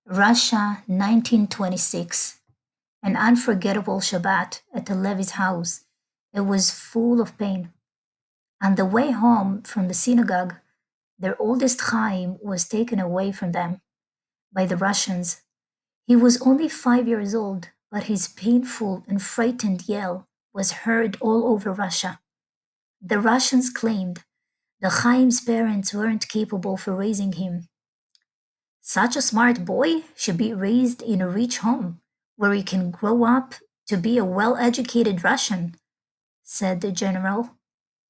Russia, 1926. An unforgettable Shabbat at Levi's house. It was full of pain. On the way home from the synagogue, their oldest Chaim was taken away from them by the Russians. He was only 5 years old, but his painful and frightened yell was heard all over Russia. The Russians claimed the Chaim's parents weren't capable for raising him. Such a smart boy should be raised in a rich home where he can grow up to be a well educated Russian, said the general.